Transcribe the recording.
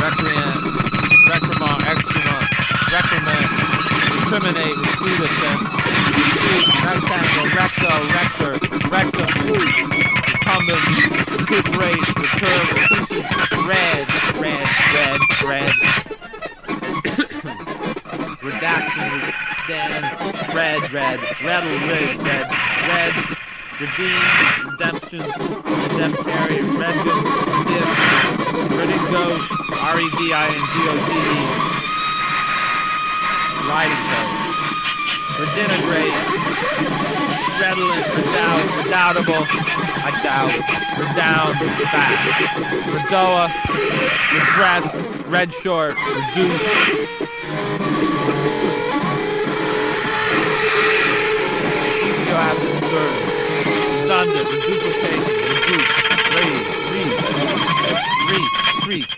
recreant, recrimant, excrement, recrement, recriminate, recruit offense, recruit, rectangle, recto, rector, rectum, flute, recumbent, recuperate, recur, reclusive, red, redaction, stand, red, rattle, red, redeem, redemption, redemptarian, redgum, redif, redingo, redingode, riding code, redintegrate, redolent, redoubtable, I doubt, redound, back, redoa, redress, red short, reduce, redundant, reduplication, reduce, raise, reach,